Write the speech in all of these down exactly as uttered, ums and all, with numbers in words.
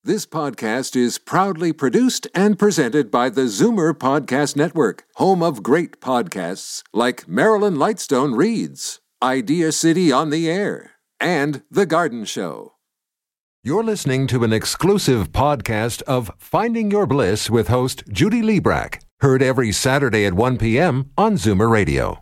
This podcast is proudly produced and presented by the Zoomer Podcast Network, home of great podcasts like Marilyn Lightstone Reads, Idea City on the Air, and The Garden Show. You're listening to an exclusive podcast of Finding Your Bliss with host Judy Liebrack, heard every Saturday at one p.m. on Zoomer Radio.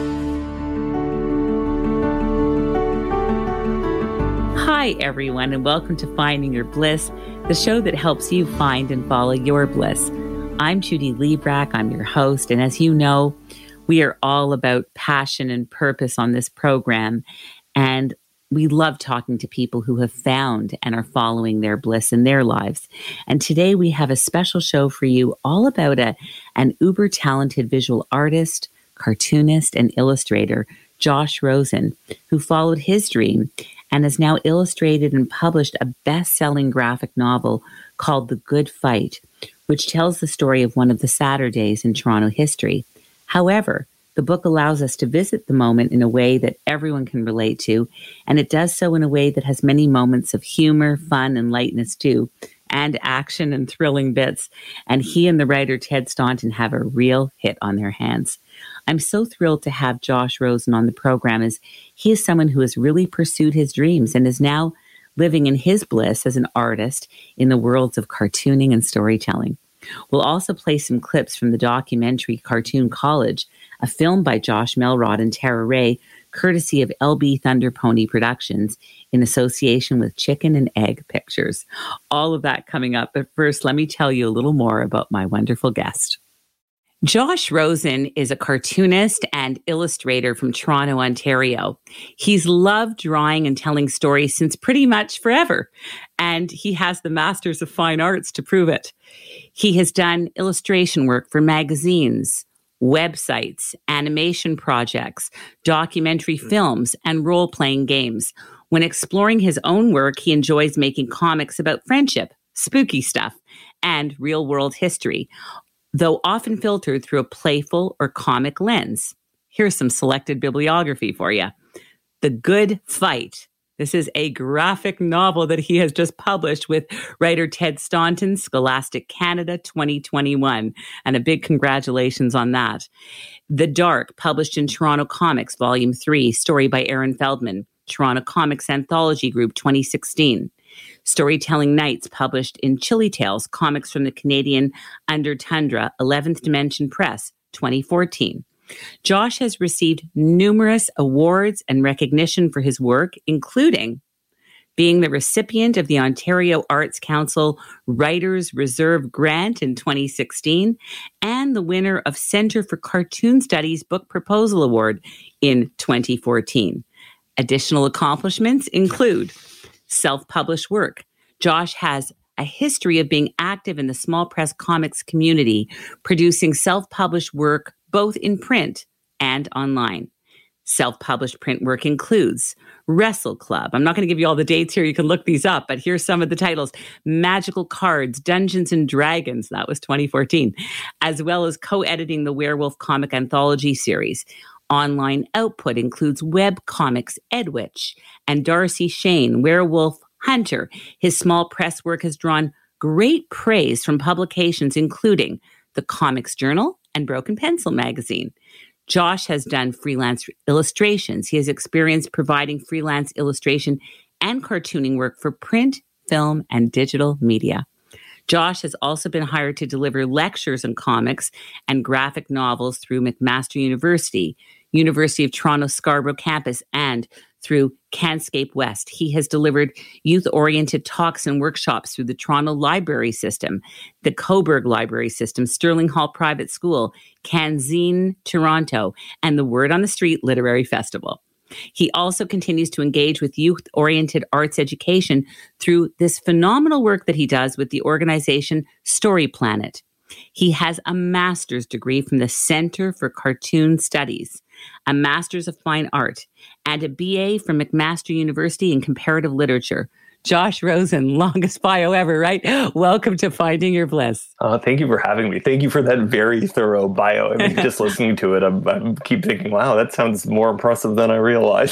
Hi, everyone, and welcome to Finding Your Bliss, the show that helps you find and follow your bliss. I'm Judy Liebrack. I'm your host, and as you know, we are all about passion and purpose on this program, and we love talking to people who have found and are following their bliss in their lives. And today we have a special show for you all about a, an uber-talented visual artist, cartoonist, and illustrator, Josh Rosen, who followed his dream and has now illustrated and published a best-selling graphic novel called The Good Fight, which tells the story of one of the Saturdays in Toronto history. However, the book allows us to visit the moment in a way that everyone can relate to, and it does so in a way that has many moments of humor, fun, and lightness too, and action and thrilling bits. And he and the writer Ted Staunton have a real hit on their hands. I'm so thrilled to have Josh Rosen on the program, as he is someone who has really pursued his dreams and is now living in his bliss as an artist in the worlds of cartooning and storytelling. We'll also play some clips from the documentary Cartoon College, a film by Josh Melrod and Tara Ray, courtesy of L B Thunder Pony Productions in association with Chicken and Egg Pictures. All of that coming up, but first let me tell you a little more about my wonderful guest. Josh Rosen is a cartoonist and illustrator from Toronto, Ontario. He's loved drawing and telling stories since pretty much forever, and he has the Masters of Fine Arts to prove it. He has done illustration work for magazines, websites, animation projects, documentary films, and role-playing games. When exploring his own work, he enjoys making comics about friendship, spooky stuff, and real-world history, though often filtered through a playful or comic lens. Here's some selected bibliography for you. The Good Fight. This is a graphic novel that he has just published with writer Ted Staunton, Scholastic Canada twenty twenty-one. And a big congratulations on that. The Dark, published in Toronto Comics, Volume three, story by Aaron Feldman, Toronto Comics Anthology Group twenty sixteen. Storytelling Nights, published in Chilly Tales, comics from the Canadian Under Tundra, eleventh Dimension Press, twenty fourteen. Josh has received numerous awards and recognition for his work, including being the recipient of the Ontario Arts Council Writers Reserve Grant in twenty sixteen and the winner of Centre for Cartoon Studies Book Proposal Award in twenty fourteen. Additional accomplishments include self-published work. Josh has a history of being active in the small press comics community, producing self-published work both in print and online. Self-published print work includes Wrestle Club. I'm not going to give you all the dates here. You can look these up, but here's some of the titles. Magical Cards, Dungeons and Dragons. That was twenty fourteen. As well as co-editing the Werewolf Comic Anthology series. Online output includes web comics Edwitch and Darcy Shane, Werewolf Hunter. His small press work has drawn great praise from publications including the Comics Journal and Broken Pencil magazine. Josh has done freelance illustrations. He has experience providing freelance illustration and cartooning work for print, film, and digital media. Josh has also been hired to deliver lectures on comics and graphic novels through McMaster University, University of Toronto Scarborough campus, and through Canscape West. He has delivered youth-oriented talks and workshops through the Toronto Library System, the Coburg Library System, Sterling Hall Private School, Canzine Toronto, and the Word on the Street Literary Festival. He also continues to engage with youth-oriented arts education through this phenomenal work that he does with the organization Story Planet. He has a master's degree from the Center for Cartoon Studies, a Master's of Fine Art, and a B A from McMaster University in Comparative Literature. Josh Rosen, longest bio ever, right? Welcome to Finding Your Bliss. Uh, thank you for having me. Thank you for that very thorough bio. I mean, just listening to it, I'm, I'm keep thinking, wow, that sounds more impressive than I realized.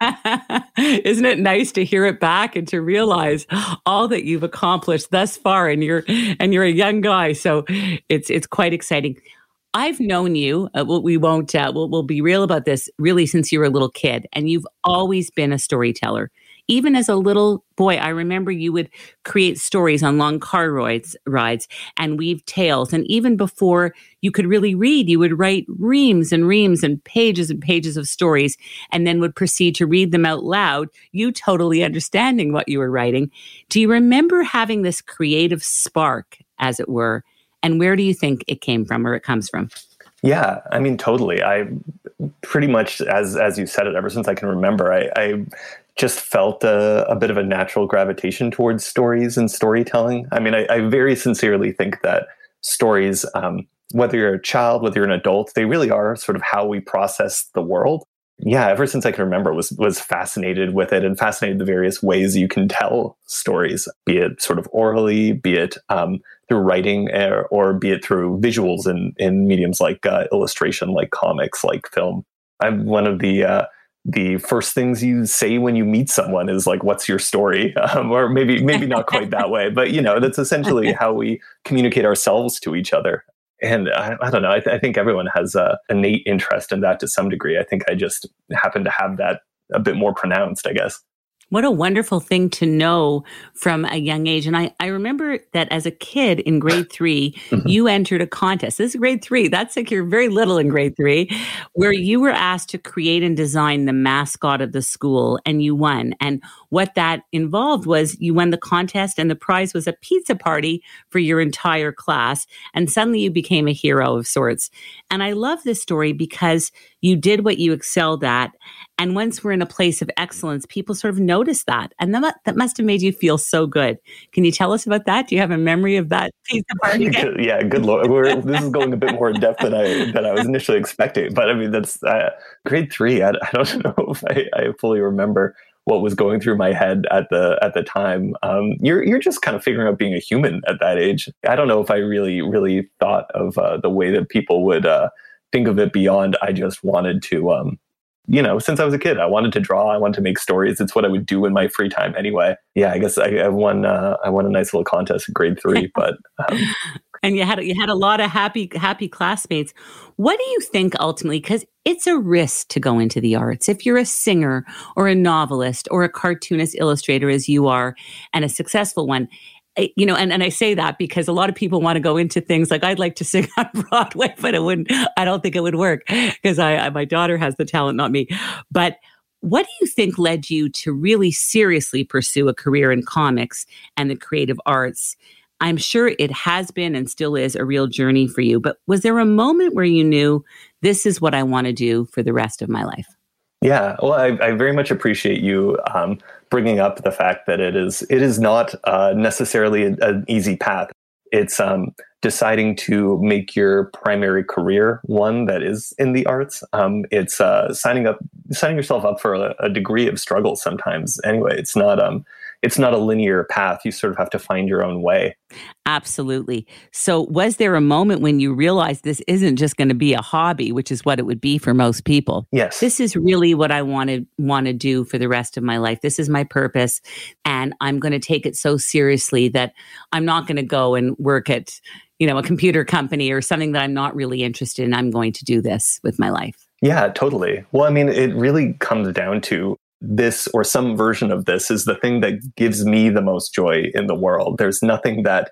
Isn't it nice to hear it back and to realize all that you've accomplished thus far? And you're and you're a young guy, so it's it's quite exciting. I've known you. Uh, we won't. Uh, we'll, we'll be real about this. Really, since you were a little kid, and you've always been a storyteller. Even as a little boy, I remember you would create stories on long car rides, rides and weave tales. And even before you could really read, you would write reams and reams and pages and pages of stories, and then would proceed to read them out loud, you totally understanding what you were writing. Do you remember having this creative spark, as it were? And where do you think it came from, or it comes from? Yeah, I mean, totally. I pretty much, as as you said it, ever since I can remember, I, I just felt a, a bit of a natural gravitation towards stories and storytelling. I mean, I, I very sincerely think that stories, um, whether you're a child, whether you're an adult, they really are sort of how we process the world. Yeah, ever since I can remember, was was fascinated with it and fascinated the various ways you can tell stories, be it sort of orally, be it um, through writing, or, or be it through visuals in, in mediums like uh, illustration, like comics, like film. I'm one of the uh, the first things you say when you meet someone is like, "What's your story?" Um, or maybe maybe not quite that way, but you know, that's essentially how we communicate ourselves to each other. And I, I don't know, I, th- I think everyone has a innate interest in that to some degree. I think I just happen to have that a bit more pronounced, I guess. What a wonderful thing to know from a young age. And I, I remember that as a kid in grade three, mm-hmm. you entered a contest. This is grade three. That's like you're very little in grade three, where you were asked to create and design the mascot of the school, and you won. And what that involved was you won the contest, and the prize was a pizza party for your entire class. And suddenly you became a hero of sorts. And I love this story because you did what you excelled at. And once we're in a place of excellence, people sort of notice that. And that, that must have made you feel so good. Can you tell us about that? Do you have a memory of that pizza party? Yeah, good Lord. We're, this is going a bit more in depth than I than I was initially expecting. But I mean, that's uh, grade three. I, I don't know if I, I fully remember what was going through my head at the at the time. Um, you're you're just kind of figuring out being a human at that age. I don't know if I really, really thought of uh, the way that people would uh, think of it beyond I just wanted to... Um, You know, since I was a kid, I wanted to draw. I wanted to make stories. It's what I would do in my free time anyway. Yeah, I guess I, I won. Uh, I won a nice little contest in grade three. But um, and you had you had a lot of happy happy classmates. What do you think ultimately? Because it's a risk to go into the arts. If you're a singer or a novelist or a cartoonist illustrator, as you are, and a successful one. You know, and, and I say that because a lot of people want to go into things like I'd like to sing on Broadway, but it wouldn't, I don't think it would work because I, I, my daughter has the talent, not me. But what do you think led you to really seriously pursue a career in comics and the creative arts? I'm sure it has been and still is a real journey for you, but was there a moment where you knew this is what I want to do for the rest of my life? Yeah, well, I, I very much appreciate you um, bringing up the fact that it is it is not uh, necessarily a, an easy path. It's um, deciding to make your primary career one that is in the arts. Um, it's uh, signing up, signing yourself up for a, a degree of struggle sometimes. Anyway, it's not um, it's not a linear path. You sort of have to find your own way. Absolutely. So was there a moment when you realized this isn't just going to be a hobby, which is what it would be for most people? Yes. This is really what I want to want to do for the rest of my life. This is my purpose. And I'm going to take it so seriously that I'm not going to go and work at, you know, a computer company or something that I'm not really interested in. I'm going to do this with my life. Yeah, totally. Well, I mean, it really comes down to this, or some version of this is the thing that gives me the most joy in the world. There's nothing that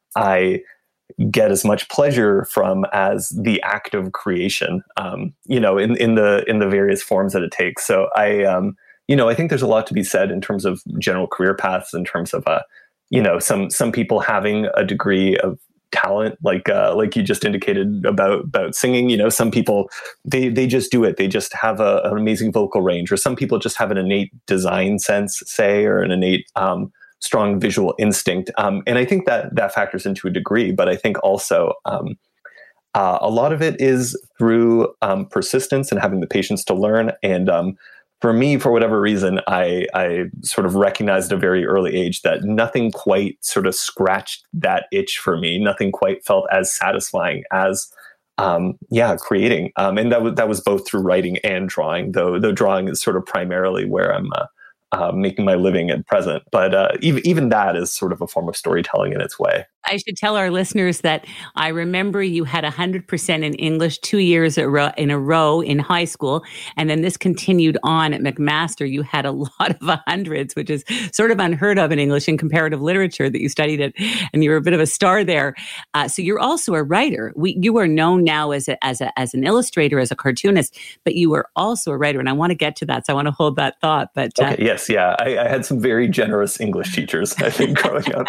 I get as much pleasure from as the act of creation, um, you know, in, in the in the various forms that it takes. So I, um, you know, I think there's a lot to be said in terms of general career paths, in terms of, uh, you know, some some people having a degree of talent, like uh, like you just indicated about about singing. You know, some people they they just do it. They just have a, an amazing vocal range, or some people just have an innate design sense, say, or an innate um, strong visual instinct. Um, and I think that that factors into a degree. But I think also um, uh, a lot of it is through um, persistence and having the patience to learn, and um, for me, for whatever reason, I, I sort of recognized at a very early age that nothing quite sort of scratched that itch for me. Nothing quite felt as satisfying as, um, yeah, creating. Um, and that was, that was both through writing and drawing, though, though drawing is sort of primarily where I'm uh, uh, making my living at present. But uh, even, even that is sort of a form of storytelling in its way. I should tell our listeners that I remember you had one hundred percent in English two years in a row in high school. And then this continued on at McMaster. You had a lot of hundreds, which is sort of unheard of in English and comparative literature that you studied it. And you were a bit of a star there. Uh, so you're also a writer. We, you are known now as a, as a, as an illustrator, as a cartoonist, but you are also a writer. And I want to get to that. So I want to hold that thought. But uh, okay, yes, yeah. I, I had some very generous English teachers, I think, growing up.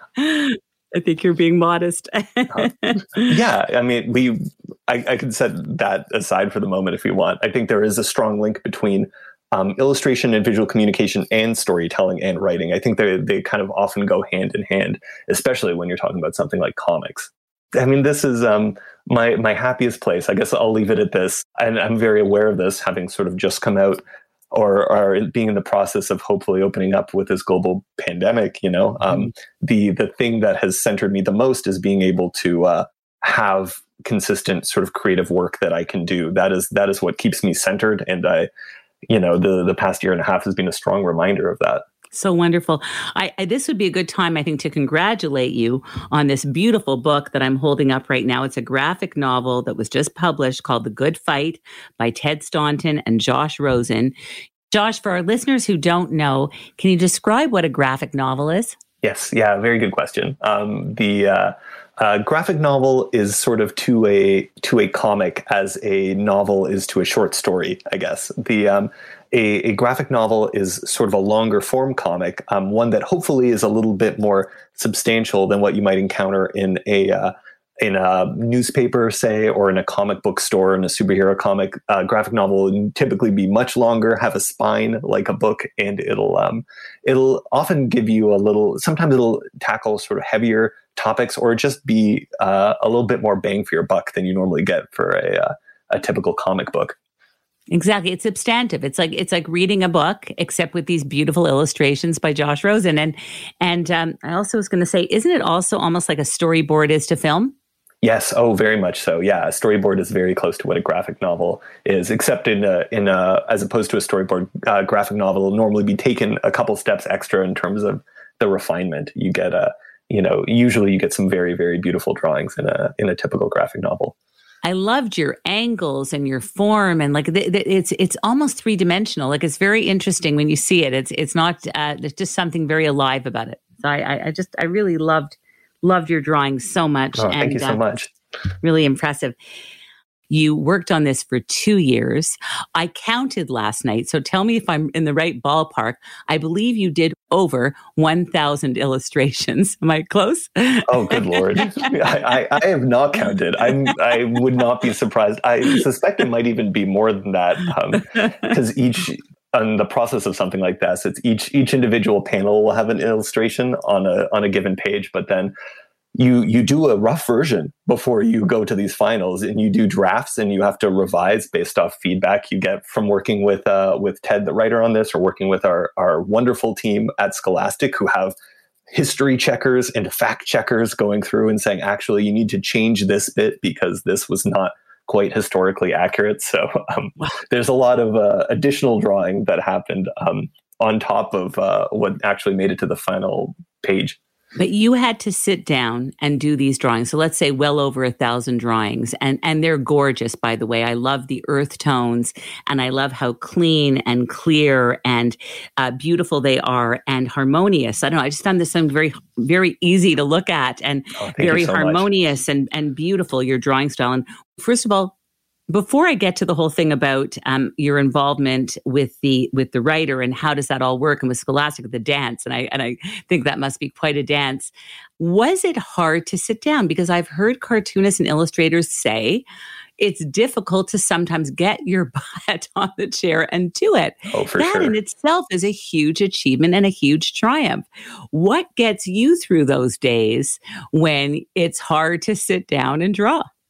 I think you're being modest. uh, yeah, I mean, we. I, I can set that aside for the moment if you want. I think there is a strong link between um, illustration and visual communication and storytelling and writing. I think they they kind of often go hand in hand, especially when you're talking about something like comics. I mean, this is um, my my happiest place. I guess I'll leave it at this. And I'm very aware of this, having sort of just come out. Or, or being in the process of hopefully opening up with this global pandemic, you know, um, mm-hmm. the the thing that has centered me the most is being able to uh, have consistent sort of creative work that I can do. That is that is what keeps me centered, and I, you know, the the past year and a half has been a strong reminder of that. So wonderful. I, I, this would be a good time, I think, to congratulate you on this beautiful book that I'm holding up right now. It's a graphic novel that was just published called The Good Fight by Ted Staunton and Josh Rosen. Josh, for our listeners who don't know, can you describe what a graphic novel is? Yes. Yeah. Very good question. Um, the uh, uh, graphic novel is sort of to a to a comic as a novel is to a short story, I guess. The um, a, a graphic novel is sort of a longer form comic, um, one that hopefully is a little bit more substantial than what you might encounter in a uh, in a newspaper, say, or in a comic book store, in a superhero comic. Uh, graphic novel will typically be much longer, have a spine like a book, and it'll um, it'll often give you a little. Sometimes it'll tackle sort of heavier topics, or just be uh, a little bit more bang for your buck than you normally get for a uh, a typical comic book. Exactly. It's substantive. It's like it's like reading a book, except with these beautiful illustrations by Josh Rosen. And and um, I also was going to say, isn't it also almost like a storyboard is to film? Yes. Oh, very much so. Yeah. A storyboard is very close to what a graphic novel is, except in a, in a, as opposed to a storyboard, uh, graphic novel will normally be taken a couple steps extra in terms of the refinement. You get a, you know, usually you get some very, very beautiful drawings in a, in a typical graphic novel. I loved your angles and your form, and like th- th- it's it's almost three dimensional. Like it's very interesting when you see it. It's it's not uh, there's just something very alive about it. So I I just I really loved loved your drawings so much. Oh, thank and, you so uh, much. Really impressive. You worked on this for two years. I counted last night, so tell me if I'm in the right ballpark. I believe you did over one thousand illustrations. Am I close? Oh, good Lord. I, I, I have not counted. I'm, I would not be surprised. I suspect it might even be more than that, because um, each, on the process of something like this, it's each each individual panel will have an illustration on a on a given page, but then you you do a rough version before you go to these finals, and you do drafts, and you have to revise based off feedback you get from working with uh, with Ted, the writer on this, or working with our our wonderful team at Scholastic, who have history checkers and fact checkers going through and saying, actually, you need to change this bit because this was not quite historically accurate. So um, there's a lot of uh, additional drawing that happened um, on top of uh, what actually made it to the final page. But you had to sit down and do these drawings. So let's say well over a thousand drawings. And, and they're gorgeous, by the way. I love the earth tones, and I love how clean and clear and uh, beautiful they are, and harmonious. I don't know. I just found this something very, very easy to look at, and oh, very so harmonious and, and beautiful, your drawing style. And first of all, before I get to the whole thing about um, your involvement with the with the writer and how does that all work, and with Scholastic, the dance, and I and I think that must be quite a dance. Was it hard to sit down? Because I've heard cartoonists and illustrators say it's difficult to sometimes get your butt on the chair and do it. Oh, for that sure. in itself is a huge achievement and a huge triumph. What gets you through those days when it's hard to sit down and draw?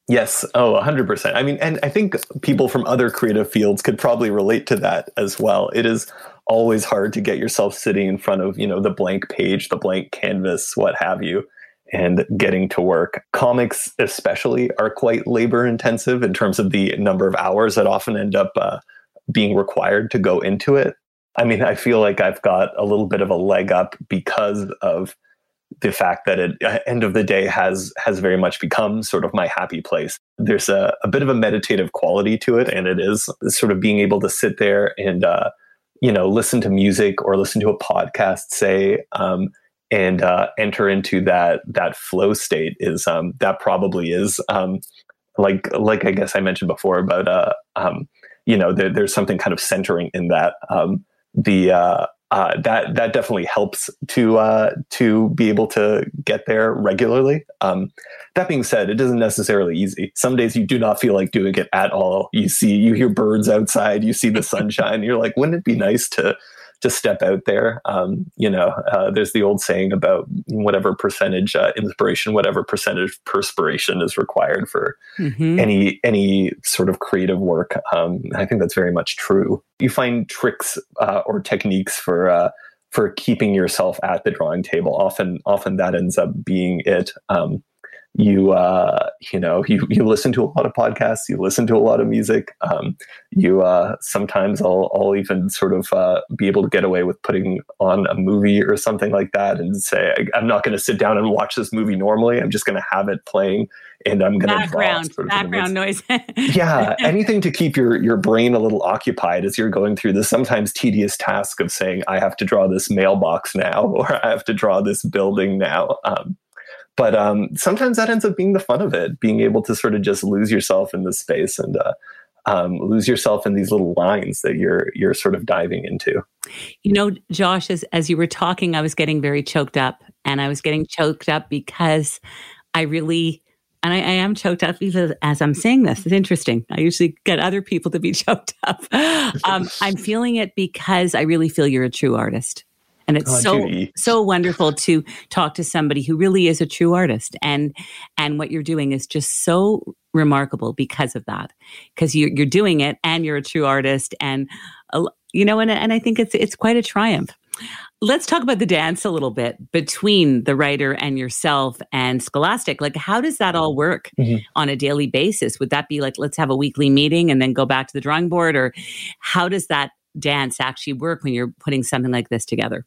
Yes. Oh, one hundred percent. I mean, and I think people from other creative fields could probably relate to that as well. It is always hard to get yourself sitting in front of, you know, the blank page, the blank canvas, what have you, and getting to work. Comics especially are quite labor intensive in terms of the number of hours that often end up uh, being required to go into it. I mean, I feel like I've got a little bit of a leg up because of the fact that it, at end of the day, has has very much become sort of my happy place. There's a, a bit of a meditative quality to it, and it is sort of being able to sit there and, uh, you know, listen to music or listen to a podcast, say, um, and uh, enter into that that flow state. Is um, that probably is um, like like I guess I mentioned before about uh, um, you know, there, there's something kind of centering in that. Um, the uh, Uh, that that definitely helps to uh, to be able to get there regularly. Um, that being said, it isn't necessarily easy. Some days you do not feel like doing it at all. You see, you hear birds outside, you see the sunshine. You're like, wouldn't it be nice to to step out there? Um, you know, uh, there's the old saying about whatever percentage uh, inspiration, whatever percentage perspiration is required for mm-hmm. any any sort of creative work. Um, I think that's very much true. You find tricks uh, or techniques for uh, for keeping yourself at the drawing table. Often, often that ends up being it. Um, you uh, you know you you listen to a lot of podcasts. You listen to a lot of music. Um, you uh, sometimes I'll I'll even sort of uh, be able to get away with putting on a movie or something like that, and say I, I'm not going to sit down and watch this movie normally. I'm just going to have it playing, and I'm going to background sort of background noise. Yeah, anything to keep your your brain a little occupied as you're going through this sometimes tedious task of saying I have to draw this mailbox now, or I have to draw this building now. Um, But um, sometimes that ends up being the fun of it, being able to sort of just lose yourself in this space and uh, um, lose yourself in these little lines that you're you're sort of diving into. You know, Josh, as, as you were talking, I was getting very choked up, and I was getting choked up because I really, and I, I am choked up even as I'm saying this. It's interesting. I usually get other people to be choked up. Um, I'm feeling it because I really feel you're a true artist. And it's oh, so Judy. so wonderful to talk to somebody who really is a true artist, and and what you're doing is just so remarkable because of that. Because you're you're doing it, and you're a true artist, and uh, you know, and and I think it's it's quite a triumph. Let's talk about the dance a little bit between the writer and yourself and Scholastic. Like, how does that all work mm-hmm. on a daily basis? Would that be like, let's have a weekly meeting and then go back to the drawing board, or how does that dance actually work when you're putting something like this together?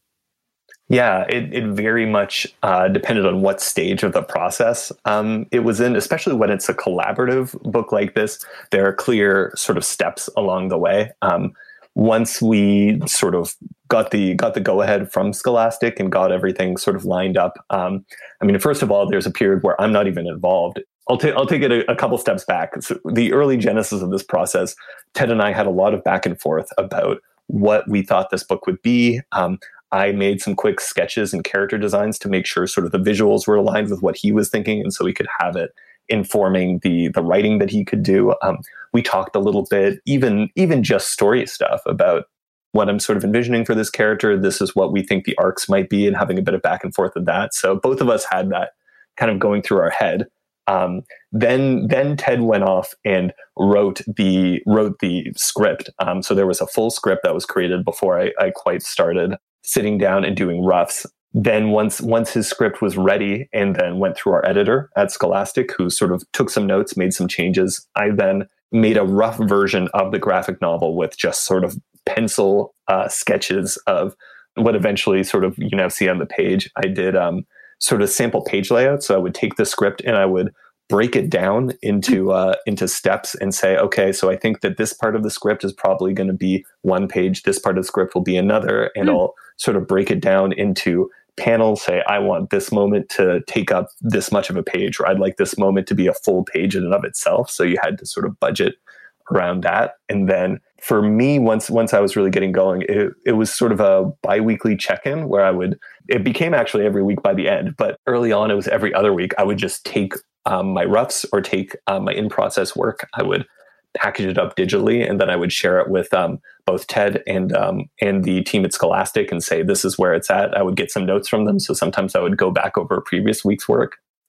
Yeah, it, it very much uh, depended on what stage of the process um, it was in, especially when it's a collaborative book like this. There are clear sort of steps along the way. Um, once we sort of got the got the go-ahead from Scholastic and got everything sort of lined up, um, I mean, first of all, there's a period where I'm not even involved. I'll, ta- I'll take it a, a couple steps back. So the early genesis of this process, Ted and I had a lot of back and forth about what we thought this book would be. Um, I made some quick sketches and character designs to make sure sort of the visuals were aligned with what he was thinking, and so we could have it informing the the writing that he could do. Um, we talked a little bit, even even just story stuff about what I'm sort of envisioning for this character. This is what we think the arcs might be, and having a bit of back and forth of that. So both of us had that kind of going through our head. Um, then, then Ted went off and wrote the wrote the script. Um, so there was a full script that was created before I, I quite started sitting down and doing roughs. Then once once his script was ready, and then went through our editor at Scholastic, who sort of took some notes, made some changes. I then made a rough version of the graphic novel with just sort of pencil uh, sketches of what eventually sort of you now see on the page. I did um, sort of sample page layout. So I would take the script and I would break it down into uh, into steps and say, okay, so I think that this part of the script is probably going to be one page. This part of the script will be another. And mm. I'll sort of break it down into panels, say, I want this moment to take up this much of a page, or I'd like this moment to be a full page in and of itself. So you had to sort of budget around that. And then for me, once once I was really getting going, it, it was sort of a bi-weekly check-in where I would, it became actually every week by the end, but early on it was every other week. I would just take um, my roughs or take um, my in-process work. I would package it up digitally, and then I would share it with um, both Ted and um, and the team at Scholastic and say, this is where it's at. I would get some notes from them. So sometimes I would go back over a previous week's work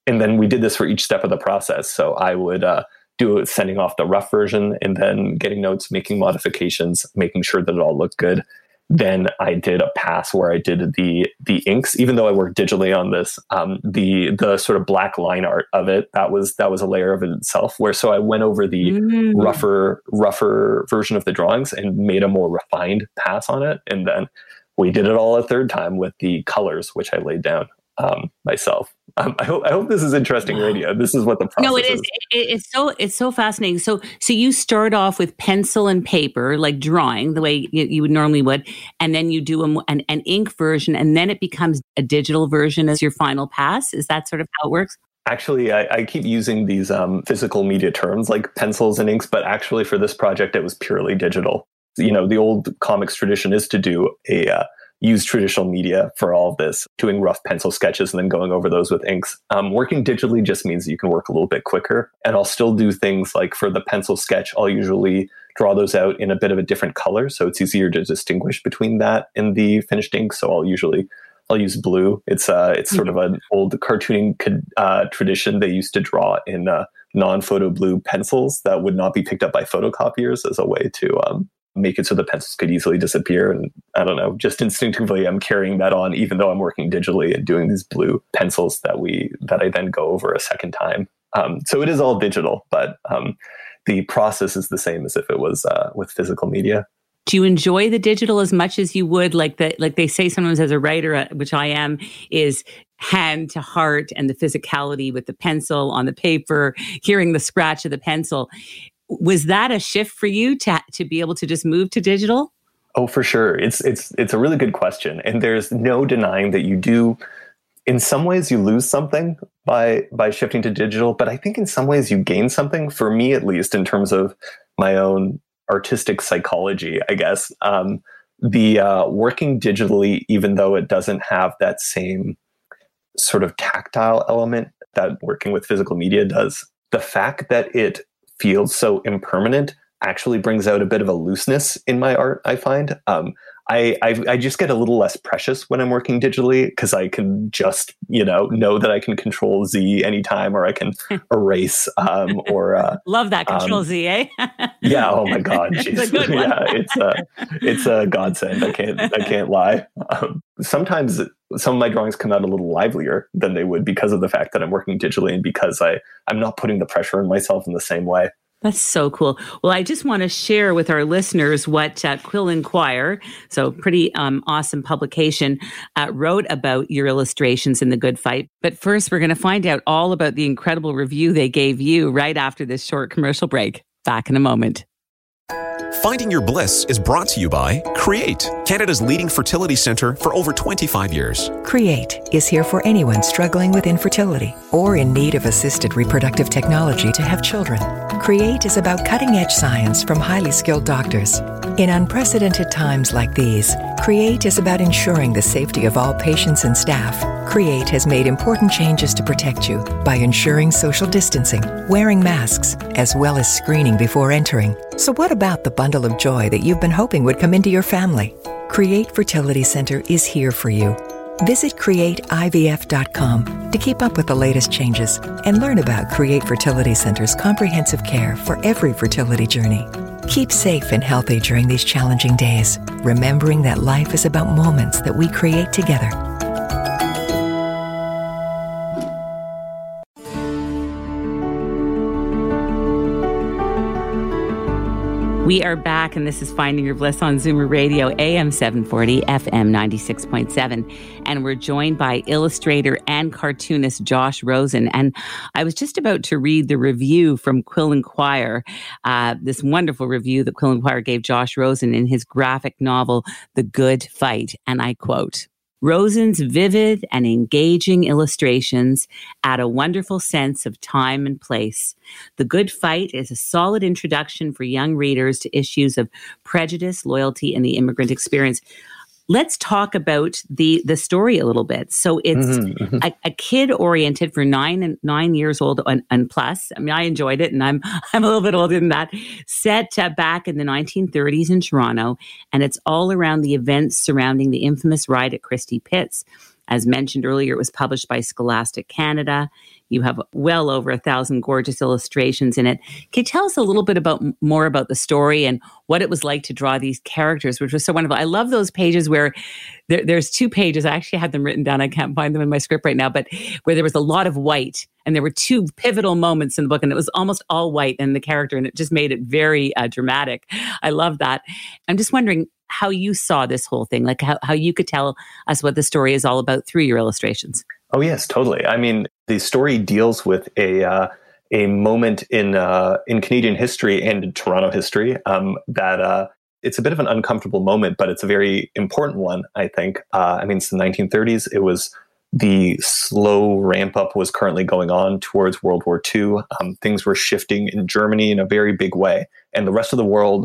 And then we did this for each step of the process. So I would uh, do it, sending off the rough version and then getting notes, making modifications, making sure that it all looked good. Then I did a pass where I did the the inks, even though I worked digitally on this, um, the the sort of black line art of it, that was that was a layer of it itself. Where so I went over the mm. rougher rougher version of the drawings and made a more refined pass on it. And then we did it all a third time with the colors, which I laid down um, myself. Um, I hope I hope this is interesting radio. This is what the process no, it is. is. It, it's so it's so fascinating. So so you start off with pencil and paper, like drawing the way you, you would normally would, and then you do a, an, an ink version, and then it becomes a digital version as your final pass. Is that sort of how it works? Actually, I, I keep using these um, physical media terms like pencils and inks, but actually for this project, it was purely digital. You know, the old comics tradition is to do a uh, use traditional media for all of this, doing rough pencil sketches and then going over those with inks. Um, working digitally just means that you can work a little bit quicker. And I'll still do things like for the pencil sketch, I'll usually draw those out in a bit of a different color. So it's easier to distinguish between that and the finished ink. So I'll usually, I'll use blue. It's uh, it's sort of an old cartooning uh, tradition. They used to draw in uh, non-photo blue pencils that would not be picked up by photocopiers as a way to um, make it so the pencils could easily disappear. And I don't know, just instinctively I'm carrying that on, even though I'm working digitally and doing these blue pencils that we that I then go over a second time. Um, so it is all digital, but um, the process is the same as if it was uh, with physical media. Do you enjoy the digital as much as you would, like the, like they say sometimes as a writer, which I am, is hand to heart and the physicality with the pencil on the paper, hearing the scratch of the pencil. Was that a shift for you to to be able to just move to digital? Oh, for sure. It's it's it's a really good question. And there's no denying that you do, in some ways you lose something by by shifting to digital, but I think in some ways you gain something, for me at least, in terms of my own artistic psychology, I guess. Um, the uh, working digitally, even though it doesn't have that same sort of tactile element that working with physical media does, the fact that it feels so impermanent actually brings out a bit of a looseness in my art, I find. Um, I, I I just get a little less precious when I'm working digitally because I can just, you know, know that I can control Z anytime, or I can erase um, or... Uh, Love that, control um, Z, eh? Yeah, oh my God. It's a good one. Yeah, it's a, it's a godsend. I can't, I can't lie. Um, sometimes some of my drawings come out a little livelier than they would because of the fact that I'm working digitally and because I, I'm not putting the pressure on myself in the same way. That's so cool. Well, I just want to share with our listeners what uh, Quill and Quire, so pretty um, awesome publication, uh, wrote about your illustrations in The Good Fight. But first, we're going to find out all about the incredible review they gave you right after this short commercial break. Back in a moment. Finding Your Bliss is brought to you by Create, Canada's leading fertility centre for over twenty-five years. Create is here for anyone struggling with infertility or in need of assisted reproductive technology to have children. Create is about cutting-edge science from highly skilled doctors. In unprecedented times like these, Create is about ensuring the safety of all patients and staff. Create has made important changes to protect you by ensuring social distancing, wearing masks, as well as screening before entering. So what about the bundle of joy that you've been hoping would come into your family? Create Fertility Center is here for you. Visit create I V F dot com to keep up with the latest changes and learn about Create Fertility Center's comprehensive care for every fertility journey. Keep safe and healthy during these challenging days, remembering that life is about moments that we create together. We are back, and this is Finding Your Bliss on Zoomer Radio, A M seven forty, F M ninety-six point seven. And we're joined by illustrator and cartoonist Josh Rosen. And I was just about to read the review from Quill and Quire, uh, this wonderful review that Quill and Quire gave Josh Rosen in his graphic novel, The Good Fight. And I quote, Rosen's vivid and engaging illustrations add a wonderful sense of time and place. The Good Fight is a solid introduction for young readers to issues of prejudice, loyalty, and the immigrant experience. Let's talk about the the story a little bit. So it's mm-hmm, mm-hmm. a, a kid-oriented for nine and nine years old and, and plus. I mean, I enjoyed it, and I'm I'm a little bit older than that. Set uh, back in the nineteen thirties in Toronto, and it's all around the events surrounding the infamous riot at Christie Pitts. As mentioned earlier, it was published by Scholastic Canada. You have well over a thousand gorgeous illustrations in it. Can you tell us a little bit about more about the story and what it was like to draw these characters, which was so wonderful? I love those pages where there, there's two pages. I actually had them written down. I can't find them in my script right now, but where there was a lot of white and there were two pivotal moments in the book and it was almost all white and the character, and it just made it very uh, dramatic. I love that. I'm just wondering how you saw this whole thing, like how, how you could tell us what the story is all about through your illustrations. Oh, yes, totally. I mean, the story deals with a uh, a moment in uh, in Canadian history and in Toronto history um, that uh, it's a bit of an uncomfortable moment, but it's a very important one, I think. Uh, I mean, it's the nineteen thirties. It was the slow ramp up was currently going on towards World War Two. Um, things were shifting in Germany in a very big way, and the rest of the world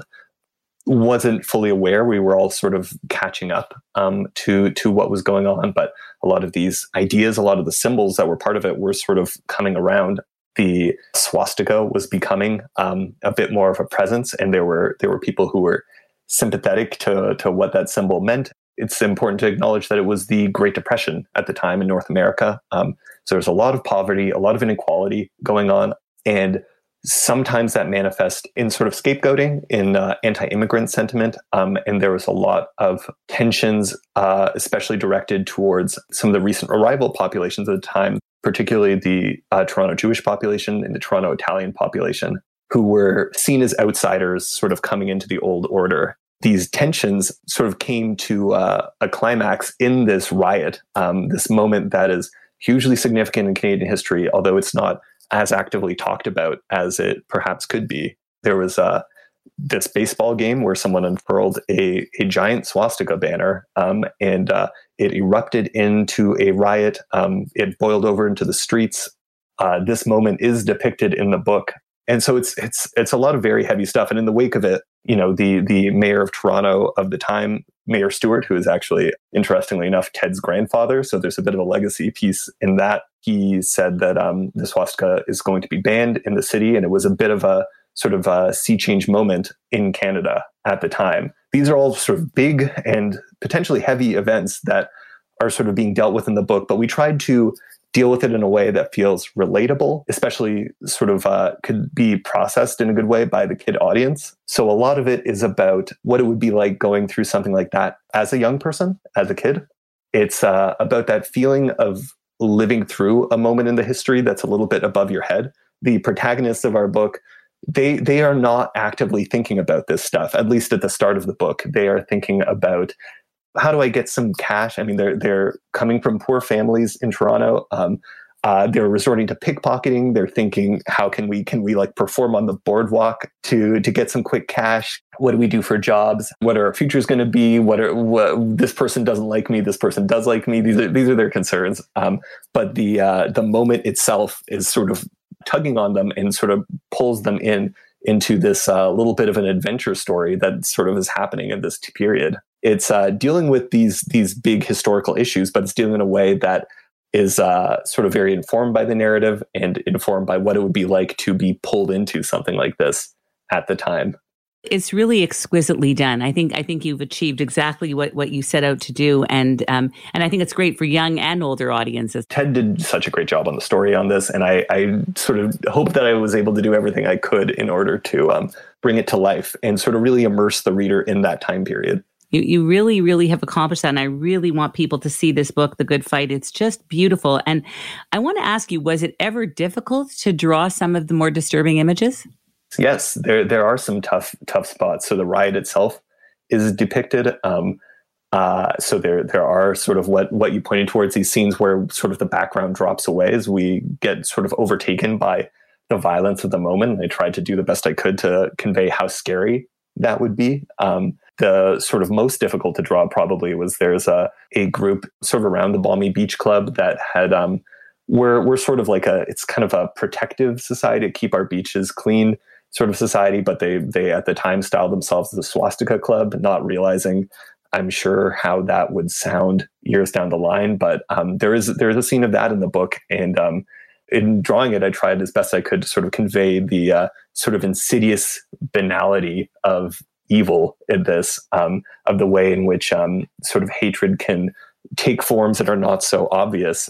wasn't fully aware. We were all sort of catching up um, to to what was going on, but a lot of these ideas, a lot of the symbols that were part of it were sort of coming around. The swastika was becoming um, a bit more of a presence, and there were there were people who were sympathetic to to what that symbol meant. It's important to acknowledge that it was the Great Depression at the time in North America. Um, so there's a lot of poverty, a lot of inequality going on, and sometimes that manifests in sort of scapegoating, in uh, anti-immigrant sentiment. Um, and there was a lot of tensions, uh, especially directed towards some of the recent arrival populations at the time, particularly the uh, Toronto Jewish population and the Toronto Italian population, who were seen as outsiders sort of coming into the old order. These tensions sort of came to uh, a climax in this riot, um, this moment that is hugely significant in Canadian history, although it's not as actively talked about as it perhaps could be. There was uh, this baseball game where someone unfurled a, a giant swastika banner um, and uh, it erupted into a riot. Um, it boiled over into the streets. Uh, this moment is depicted in the book. And so it's it's it's a lot of very heavy stuff. And in the wake of it, you know, the the mayor of Toronto of the time, Mayor Stewart, who is actually, interestingly enough, Ted's grandfather. So there's a bit of a legacy piece in that. He said that um, the swastika is going to be banned in the city. And it was a bit of a sort of a sea change moment in Canada at the time. These are all sort of big and potentially heavy events that are sort of being dealt with in the book. But we tried to deal with it in a way that feels relatable, especially sort of uh, could be processed in a good way by the kid audience. So a lot of it is about what it would be like going through something like that as a young person, as a kid. It's uh, about that feeling of living through a moment in the history that's a little bit above your head. The protagonists of our book, they they are not actively thinking about this stuff, at least at the start of the book. They are thinking about, how do I get some cash? I mean, they're they're coming from poor families in Toronto. Um, uh, they're resorting to pickpocketing. They're thinking, how can we can we like perform on the boardwalk to to get some quick cash? What do we do for jobs? What are our futures going to be? What are what, this person doesn't like me? This person does like me. These are these are their concerns. Um, but the uh, the moment itself is sort of tugging on them and sort of pulls them in into this uh, little bit of an adventure story that sort of is happening in this period. It's uh, dealing with these these big historical issues, but it's dealing in a way that is uh, sort of very informed by the narrative and informed by what it would be like to be pulled into something like this at the time. It's really exquisitely done. I think I think you've achieved exactly what, what you set out to do, and um, and I think it's great for young and older audiences. Ted did such a great job on the story on this, and I, I sort of hope that I was able to do everything I could in order to um, bring it to life and sort of really immerse the reader in that time period. You you really, really have accomplished that. And I really want people to see this book, The Good Fight. It's just beautiful. And I want to ask you, was it ever difficult to draw some of the more disturbing images? Yes, there there are some tough tough spots. So the riot itself is depicted. Um, uh, so there there are sort of what, what you pointed towards, these scenes where sort of the background drops away as we get sort of overtaken by the violence of the moment. I tried to do the best I could to convey how scary that would be. Um, the sort of most difficult to draw probably was there's a, a group sort of around the Balmy Beach Club that had, um, we're, we're sort of like a, it's kind of a protective society to keep our beaches clean sort of society, but they, they at the time styled themselves as a swastika club, not realizing, I'm sure, how that would sound years down the line. But um, there is, there is a scene of that in the book. And um, in drawing it, I tried as best I could to sort of convey the uh, sort of insidious banality of evil in this, um, of the way in which um, sort of hatred can take forms that are not so obvious.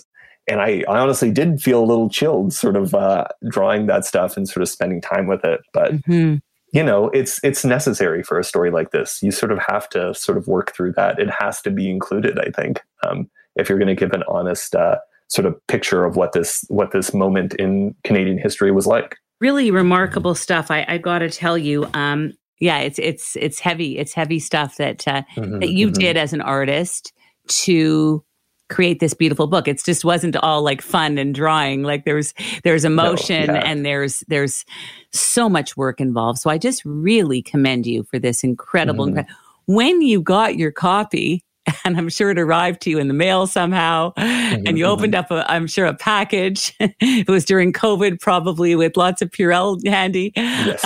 and I, I honestly did feel a little chilled sort of uh, drawing that stuff and sort of spending time with it. But, mm-hmm. you know, it's it's necessary for a story like this. You sort of have to sort of work through that. It has to be included, I think, um, if you're going to give an honest uh, sort of picture of what this what this moment in Canadian history was like. Really remarkable stuff. I, I got to tell you, um, yeah, it's it's it's heavy. It's heavy stuff that uh, mm-hmm, that you mm-hmm. did as an artist to create this beautiful book. It just wasn't all like fun and drawing. Like there's there's emotion no, yeah. and there's there's so much work involved. So I just really commend you for this incredible. Mm-hmm. Incre- when you got your copy, and I'm sure it arrived to you in the mail somehow, mm-hmm, and you opened up, a, I'm sure, a package. It was during COVID, probably with lots of Purell handy. Yes,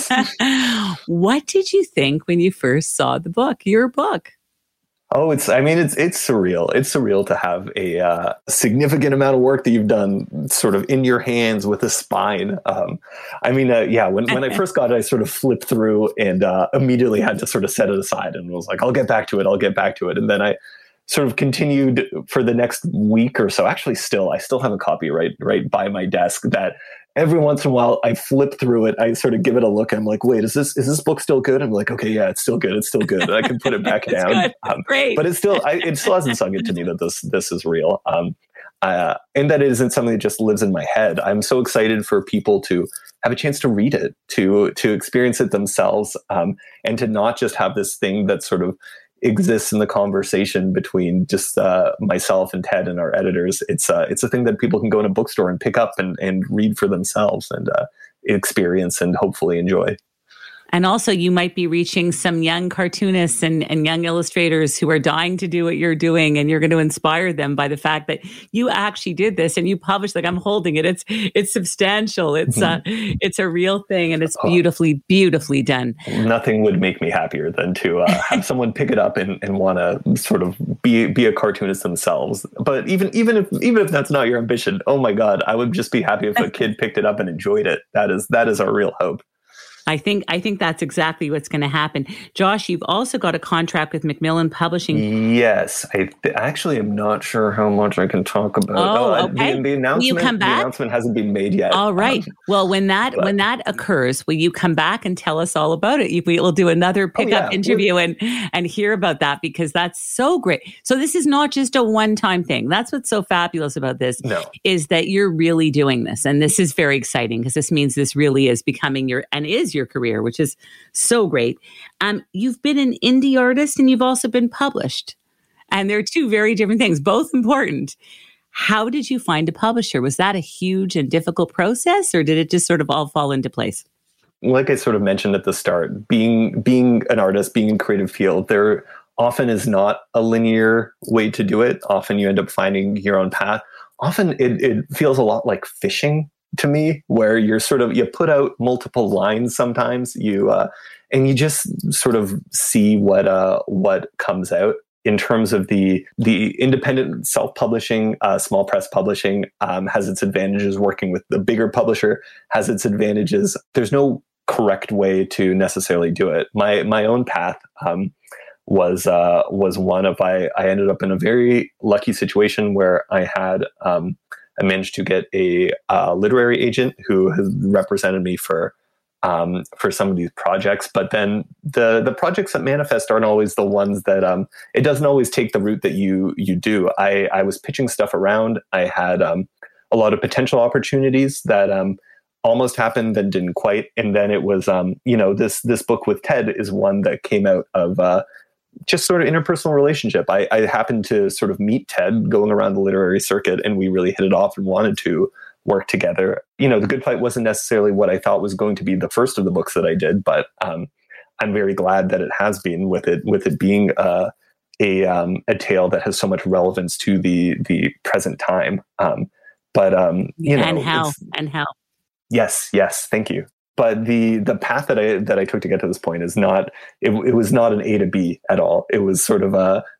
yes. What did you think when you first saw the book, your book? Oh, it's, I mean, it's, it's surreal. It's surreal to have a uh, significant amount of work that you've done sort of in your hands with a spine. Um, I mean, uh, yeah, when, when I first got it, I sort of flipped through and uh, immediately had to sort of set it aside and was like, I'll get back to it. I'll get back to it. And then I sort of continued for the next week or so. Actually, still, I still have a copy right, right by my desk that every once in a while I flip through it. I sort of give it a look. And I'm like, wait, is this, is this book still good? I'm like, okay, yeah, it's still good. It's still good. And I can put it back down. Um, Great. But it's still, I, it still hasn't sunk into me that this, this is real. Um, uh, and that it isn't something that just lives in my head. I'm so excited for people to have a chance to read it, to, to experience it themselves, um, and to not just have this thing that sort of exists in the conversation between just uh, myself and Ted and our editors. It's uh, it's a thing that people can go in a bookstore and pick up and, and read for themselves and uh, experience and hopefully enjoy. And also you might be reaching some young cartoonists and, and young illustrators who are dying to do what you're doing, and you're going to inspire them by the fact that you actually did this and you published. Like, I'm holding it. It's it's substantial. It's mm-hmm. uh, it's a real thing, and it's beautifully, beautifully done. Nothing would make me happier than to uh, have someone pick it up and, and want to sort of be be a cartoonist themselves. But even even if even if that's not your ambition, oh my God, I would just be happy if a kid picked it up and enjoyed it. That is that is our real hope. I think I think that's exactly what's going to happen. Josh, you've also got a contract with Macmillan Publishing. Yes. I th- actually am not sure how much I can talk about. Oh, oh okay. The, the announcement, will you come back? The announcement hasn't been made yet. All right. Um, well, when that but, when that occurs, will you come back and tell us all about it? We will do another pickup oh, yeah. interview and, and hear about that, because that's so great. So this is not just a one-time thing. That's what's so fabulous about this, no. is that you're really doing this. And this is very exciting, because this means this really is becoming your, and is your career, which is so great. Um, you've been an indie artist and you've also been published. And they're two very different things, both important. How did you find a publisher? Was that a huge and difficult process, or did it just sort of all fall into place? Like I sort of mentioned at the start, being being an artist, being in creative field, there often is not a linear way to do it. Often you end up finding your own path. Often it, it feels a lot like fishing to me, where you're sort of, you put out multiple lines sometimes, you uh, and you just sort of see what uh, what comes out. In terms of the the independent self-publishing, uh, small press publishing um, has its advantages. Working with the bigger publisher has its advantages. There's no correct way to necessarily do it. My my own path um, was uh, was one of I I ended up in a very lucky situation where I had. Um, I managed to get a uh, literary agent who has represented me for um, for some of these projects. But then the the projects that manifest aren't always the ones that um, it doesn't always take the route that you you do. I, I was pitching stuff around. I had um, a lot of potential opportunities that um, almost happened, then didn't quite. And then it was um, you know this this book with Ted is one that came out of. Uh, just sort of interpersonal relationship. I, I happened to sort of meet Ted going around the literary circuit, and we really hit it off and wanted to work together. You know, The Good Fight wasn't necessarily what I thought was going to be the first of the books that I did, but um, I'm very glad that it has been, with it with it being uh, a um, a tale that has so much relevance to the the present time. Um, but um, you know, and how and how. Yes, yes, thank you. But the the path that I that I took to get to this point is not it, it was not an A to B at all. It was sort of a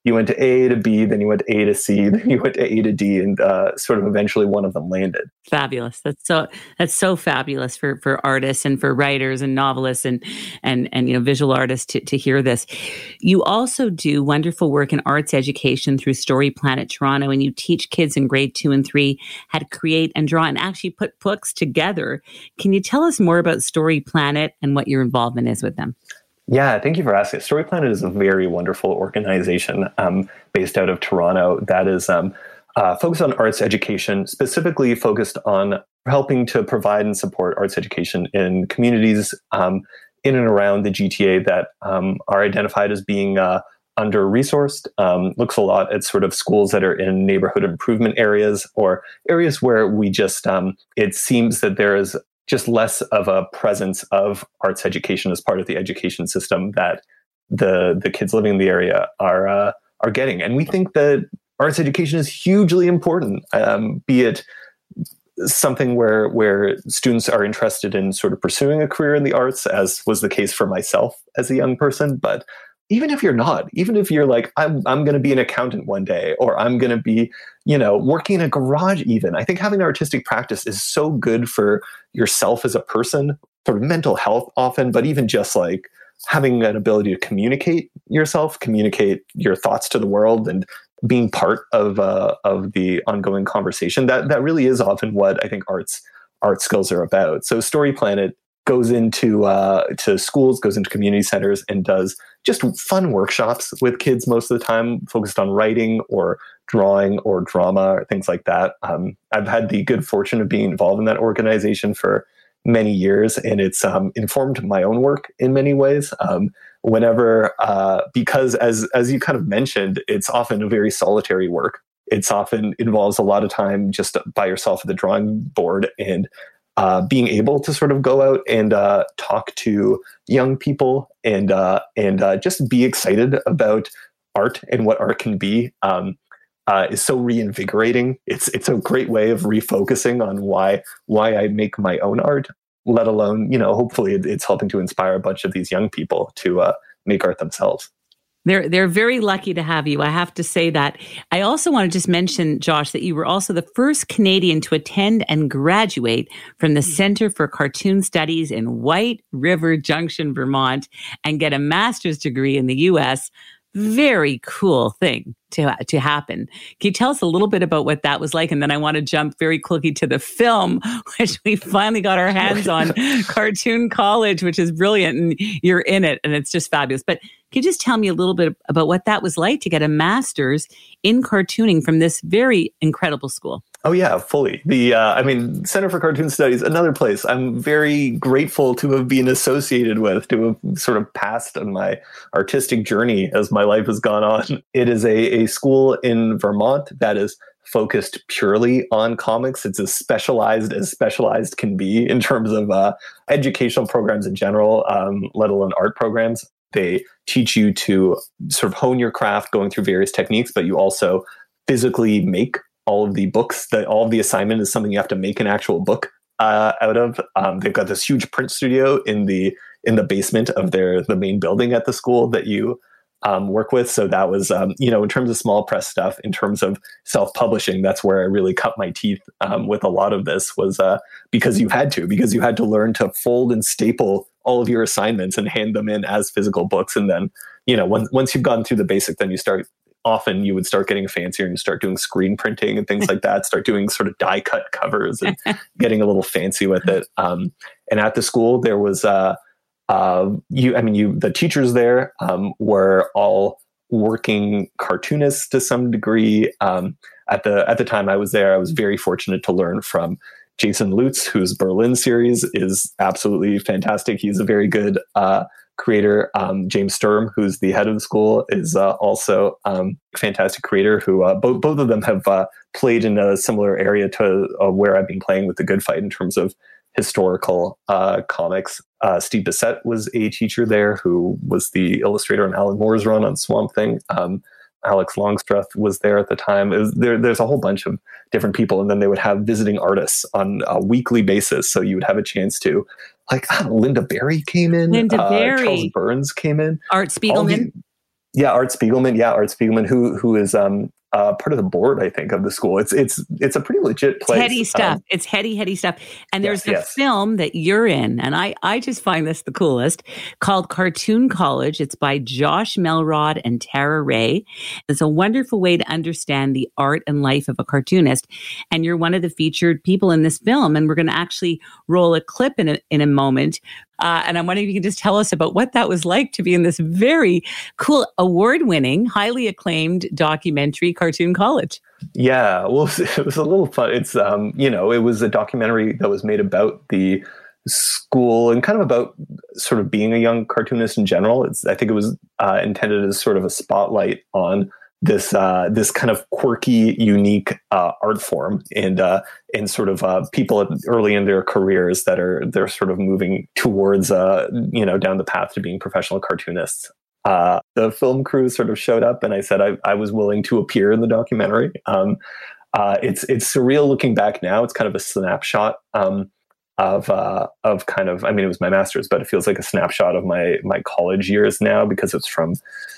you went to A to B, then you went A to C, then you went to A to D, and uh, sort of eventually one of them landed. Fabulous. That's so that's so fabulous for for artists and for writers and novelists and and and you know visual artists to to hear this. You also do wonderful work in arts education through Story Planet Toronto, and you teach kids in grade two and three how to create and draw and actually put books together. Can you tell us more about Story Planet and what your involvement is with them? Yeah, thank you for asking. Story Planet is a very wonderful organization um, based out of Toronto that is um, uh, focused on arts education, specifically focused on helping to provide and support arts education in communities um, in and around the G T A that um, are identified as being uh, under-resourced. Um, looks a lot at sort of schools that are in neighborhood improvement areas or areas where we just, um, it seems that there is just less of a presence of arts education as part of the education system that the the kids living in the area are uh, are getting. And we think that arts education is hugely important, um, be it something where where students are interested in sort of pursuing a career in the arts, as was the case for myself as a young person, but even if you're not, even if you're like, I'm I'm going to be an accountant one day, or I'm going to be, you know, working in a garage even. I think having an artistic practice is so good for yourself as a person, for mental health often, but even just like having an ability to communicate yourself, communicate your thoughts to the world, and being part of uh, of the ongoing conversation. That that really is often what I think arts art skills are about. So Story Planet goes into uh, to schools, goes into community centers, and does just fun workshops with kids most of the time, focused on writing or drawing or drama or things like that. Um, I've had the good fortune of being involved in that organization for many years, and it's um, informed my own work in many ways. Um, whenever, uh, because as as you kind of mentioned, it's often a very solitary work. It's often involves a lot of time just by yourself at the drawing board, and Uh, being able to sort of go out and uh, talk to young people and uh, and uh, just be excited about art and what art can be um, uh, is so reinvigorating. It's it's a great way of refocusing on why why I make my own art, let alone, you know, hopefully it's helping to inspire a bunch of these young people to uh, make art themselves. They're they're very lucky to have you. I have to say that. I also want to just mention, Josh, that you were also the first Canadian to attend and graduate from the Center for Cartoon Studies in White River Junction, Vermont, and get a master's degree in the U S. Very cool thing to to happen. Can you tell us a little bit about what that was like? And then I want to jump very quickly to the film, which we finally got our hands on, Cartoon College, which is brilliant. And you're in it, and it's just fabulous. But can you just tell me a little bit about what that was like to get a master's in cartooning from this very incredible school? Oh yeah, fully. The uh, I mean, Center for Cartoon Studies, another place I'm very grateful to have been associated with, to have sort of passed on my artistic journey as my life has gone on. It is a, a school in Vermont that is focused purely on comics. It's as specialized as specialized can be in terms of uh, educational programs in general, um, let alone art programs. They teach you to sort of hone your craft going through various techniques, but you also physically make all of the books. That all of the assignment is something you have to make an actual book uh, out of. Um, they've got this huge print studio in the in the basement of their the main building at the school that you um, work with. So that was, um, you know, in terms of small press stuff, in terms of self-publishing, that's where I really cut my teeth um, with a lot of this, was uh, because you had to, because you had to learn to fold and staple all of your assignments and hand them in as physical books. And then, you know, once once you've gotten through the basic, then you start, often you would start getting fancier and start doing screen printing and things like that, start doing sort of die cut covers and getting a little fancy with it. Um, and at the school, there was, uh, uh, you, I mean, you, the teachers there um, were all working cartoonists to some degree. Um, at the, at the time I was there, I was very fortunate to learn from Jason Lutz, whose Berlin series is absolutely fantastic. He's a very good uh, creator. Um, James Sturm, who's the head of the school, is uh, also um, a fantastic creator who uh, both both of them have uh, played in a similar area to uh, where I've been playing with The Good Fight in terms of historical uh, comics. Uh, Steve Bissett was a teacher there who was the illustrator on Alan Moore's run on Swamp Thing. Um, Alex Longstreth was there at the time. It was, there, there's a whole bunch of different people, and then they would have visiting artists on a weekly basis. So you would have a chance to, like, I don't know, Linda Berry came in. Linda uh, Berry. Charles Burns came in. Art Spiegelman. The, Yeah, Art Spiegelman. Yeah, Art Spiegelman, who who is um, uh, part of the board, I think, of the school. It's it's it's a pretty legit place. It's heady stuff. Um, it's heady, heady stuff. And there's yes, a yes. film that you're in, and I I just find this the coolest, called Cartoon College. It's by Josh Melrod and Tara Ray. It's a wonderful way to understand the art and life of a cartoonist. And you're one of the featured people in this film. And we're going to actually roll a clip in a, in a moment. Uh, and I'm wondering if you can just tell us about what that was like to be in this very cool, award-winning, highly acclaimed documentary, Cartoon College. Yeah, well, it was a little fun. It's, um, you know, it was a documentary that was made about the school and kind of about sort of being a young cartoonist in general. It's, I think it was uh, intended as sort of a spotlight on this uh, this kind of quirky, unique uh, art form, and uh, and sort of uh, people early in their careers that are they're sort of moving towards uh, you know down the path to being professional cartoonists. Uh, the film crew sort of showed up, and I said I, I was willing to appear in the documentary. Um, uh, it's it's surreal looking back now. It's kind of a snapshot um, of uh, of kind of I mean it was my master's, but it feels like a snapshot of my my college years now because it's from.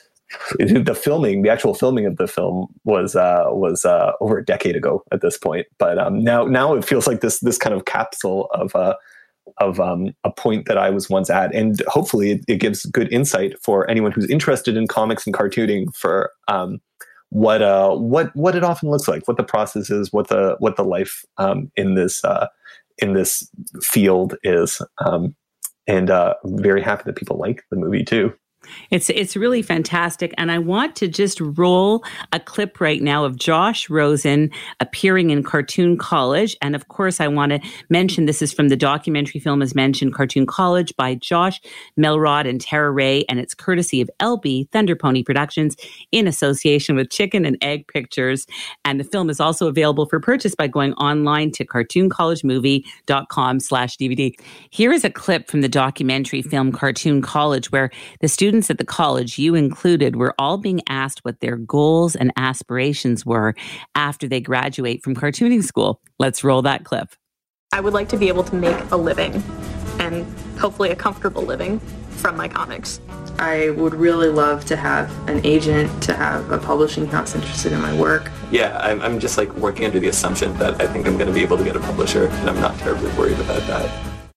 The filming, the actual filming of the film was uh, was uh, over a decade ago at this point. But um, now, now it feels like this this kind of capsule of uh, of um, a point that I was once at, and hopefully it, it gives good insight for anyone who's interested in comics and cartooning for um, what uh, what what it often looks like, what the process is, what the what the life um, in this uh, in this field is, um, and uh, I'm very happy that people like the movie too. It's it's really fantastic. And I want to just roll a clip right now of Josh Rosen appearing in Cartoon College. And of course, I want to mention this is from the documentary film, as mentioned, Cartoon College by Josh Melrod and Tara Ray. And it's courtesy of L B Thunder Pony Productions in association with Chicken and Egg Pictures. And the film is also available for purchase by going online to cartooncollegemovie.com slash DVD. Here is a clip from the documentary film Cartoon College, where the students at the college, you included, were all being asked what their goals and aspirations were after they graduate from cartooning school. Let's roll that clip. I would like to be able to make a living, and hopefully a comfortable living, from my comics. I would really love to have an agent, to have a publishing house interested in my work. Yeah, I'm, I'm just like working under the assumption that I think I'm going to be able to get a publisher, and I'm not terribly worried about that.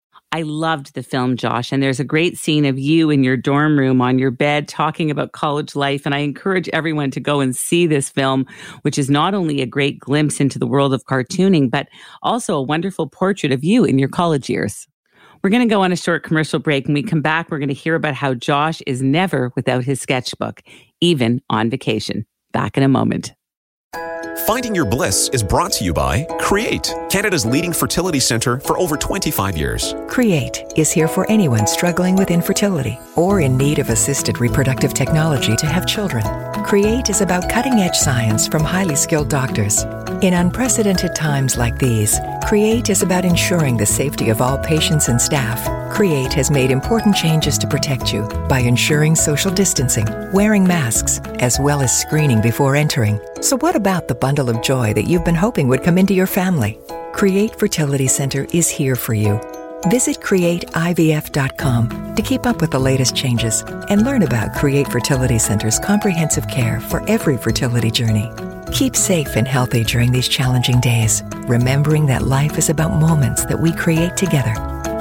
I loved the film, Josh, and there's a great scene of you in your dorm room on your bed talking about college life, and I encourage everyone to go and see this film, which is not only a great glimpse into the world of cartooning, but also a wonderful portrait of you in your college years. We're going to go on a short commercial break. When we come back, we're going to hear about how Josh is never without his sketchbook, even on vacation. Back in a moment. Finding Your Bliss is brought to you by Create, Canada's leading fertility centre for over twenty-five years. Create is here for anyone struggling with infertility or in need of assisted reproductive technology to have children. Create is about cutting-edge science from highly skilled doctors. In unprecedented times like these, Create is about ensuring the safety of all patients and staff. Create has made important changes to protect you by ensuring social distancing, wearing masks, as well as screening before entering. So what about the bundle of joy that you've been hoping would come into your family? Create Fertility Center is here for you. Visit create I V F dot com to keep up with the latest changes and learn about Create Fertility Center's comprehensive care for every fertility journey. Keep safe and healthy during these challenging days, remembering that life is about moments that we create together.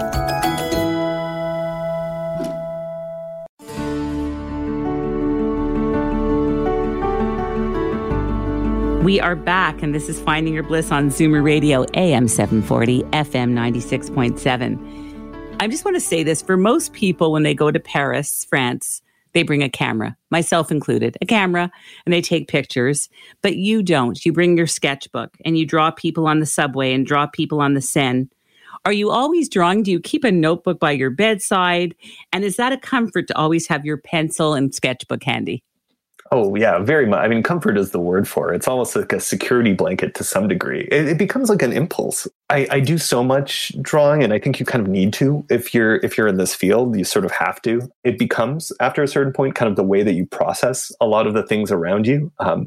We are back, and this is Finding Your Bliss on Zoomer Radio, A M seven forty, F M ninety-six point seven. I just want to say this. For most people, when they go to Paris, France, they bring a camera, myself included, a camera, and they take pictures. But you don't. You bring your sketchbook, and you draw people on the subway and draw people on the Seine. Are you always drawing? Do you keep a notebook by your bedside? And is that a comfort to always have your pencil and sketchbook handy? Oh, yeah, very much. I mean, comfort is the word for it. It's almost like a security blanket to some degree. It, it becomes like an impulse. I, I do so much drawing, and I think you kind of need to. If you're if you're in this field, you sort of have to. It becomes, after a certain point, kind of the way that you process a lot of the things around you. Um,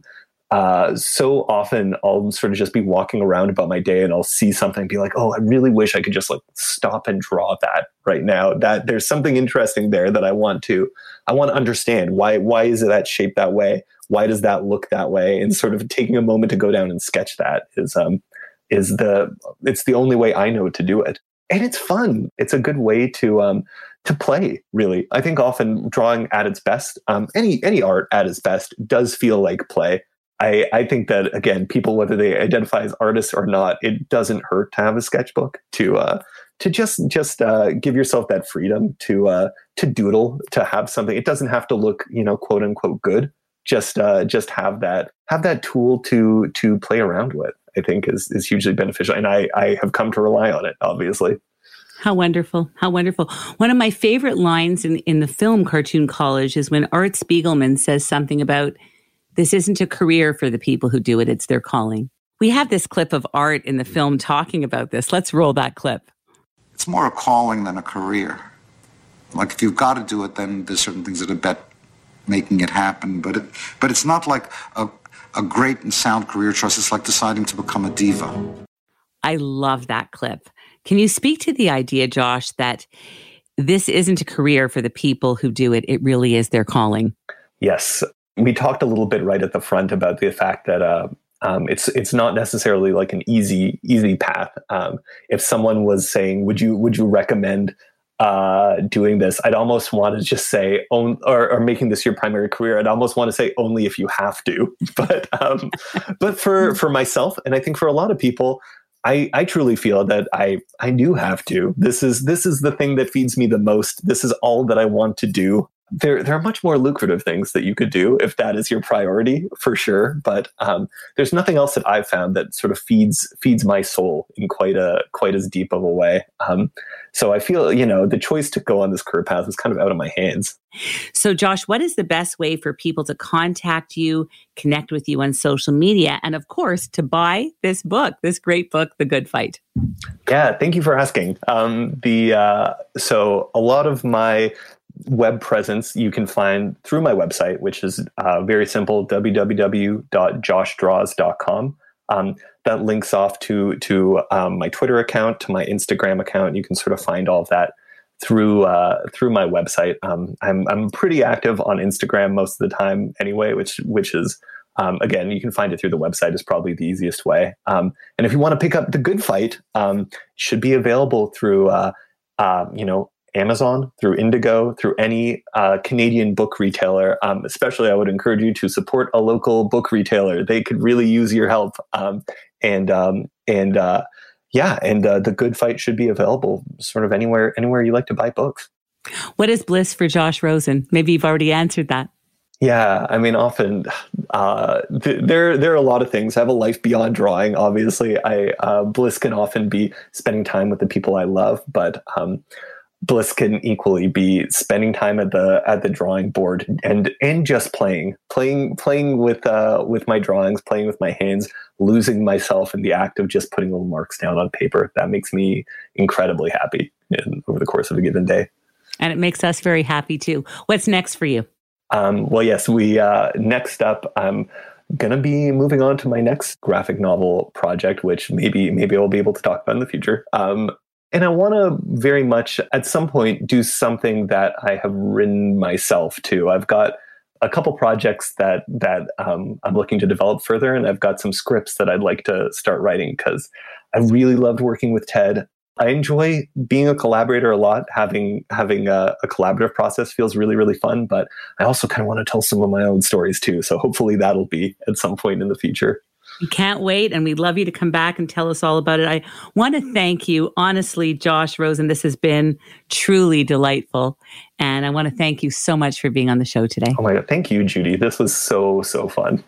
Uh, so often I'll sort of just be walking around about my day and I'll see something and be like, oh, I really wish I could just like stop and draw that right now. That there's something interesting there that I want to, I want to understand. Why, why is it that shaped that way? Why does that look that way? And sort of taking a moment to go down and sketch that is, um, is the, it's the only way I know to do it. And it's fun. It's a good way to, um, to play, really. I think often drawing at its best, um, any, any art at its best does feel like play. I, I think that, again, people, whether they identify as artists or not, it doesn't hurt to have a sketchbook, to uh, to just just uh, give yourself that freedom to uh, to doodle, to have something. It doesn't have to look, you know, quote unquote good. Just uh, just have that have that tool to to play around with. I think is is hugely beneficial, and I I have come to rely on it, obviously. How wonderful. How wonderful. One of my favorite lines in, in the film Cartoon College is when Art Spiegelman says something about, this isn't a career for the people who do it, it's their calling. We have this clip of Art in the film talking about this. Let's roll that clip. It's more a calling than a career. Like, if you've got to do it, then there's certain things that are bet making it happen. But it, but it's not like a, a great and sound career choice. It's like deciding to become a diva. I love that clip. Can you speak to the idea, Josh, that this isn't a career for the people who do it, it really is their calling? Yes. We talked a little bit right at the front about the fact that uh, um, it's it's not necessarily like an easy easy path. Um, if someone was saying, "Would you would you recommend uh, doing this?" I'd almost want to just say, own, or, or making this your primary career. I'd almost want to say, only if you have to. But um, but for for myself, and I think for a lot of people, I, I truly feel that I I do have to. This is this is the thing that feeds me the most. This is all that I want to do. There, there are much more lucrative things that you could do if that is your priority, for sure. But um, there's nothing else that I've found that sort of feeds feeds my soul in quite a quite as deep of a way. Um, so I feel, you know, the choice to go on this career path is kind of out of my hands. So, Josh, what is the best way for people to contact you, connect with you on social media, and of course, to buy this book, this great book, The Good Fight? Yeah, thank you for asking. Um, the uh, so a lot of my web presence you can find through my website, which is uh, very simple, w w w dot josh draws dot com. Um, that links off to to um, my Twitter account, to my Instagram account. You can sort of find all of that through uh, through my website. Um, I'm I'm pretty active on Instagram most of the time anyway, which which is um, again, you can find it through the website is probably the easiest way. Um, and if you want to pick up The Good Fight, um, it should be available through uh, uh, you know. Amazon, through Indigo, through any uh, Canadian book retailer. Um, especially, I would encourage you to support a local book retailer. They could really use your help. Um, and um, and uh, yeah, and uh, The Good Fight should be available sort of anywhere anywhere you like to buy books. What is bliss for Josh Rosen? Maybe you've already answered that. Yeah, I mean, often uh, th- there there are a lot of things. I have a life beyond drawing. Obviously, I uh, bliss can often be spending time with the people I love, but um, bliss can equally be spending time at the at the drawing board and and just playing, playing, playing with uh, with my drawings, playing with my hands, losing myself in the act of just putting little marks down on paper. That makes me incredibly happy in, over the course of a given day. And it makes us very happy too. What's next for you? Um, well, yes, we uh, next up. I'm gonna be moving on to my next graphic novel project, which maybe maybe I'll be able to talk about in the future. Um, And I want to very much, at some point, do something that I have written myself too. I've got a couple projects that that um, I'm looking to develop further, and I've got some scripts that I'd like to start writing because I really loved working with Ted. I enjoy being a collaborator a lot. Having having a, a collaborative process feels really, really fun. But I also kind of want to tell some of my own stories too. So hopefully that'll be at some point in the future. We can't wait, and we'd love you to come back and tell us all about it. I want to thank you, honestly, Josh Rosen. This has been truly delightful, and I want to thank you so much for being on the show today. Oh my God, thank you, Judy. This was so, so fun.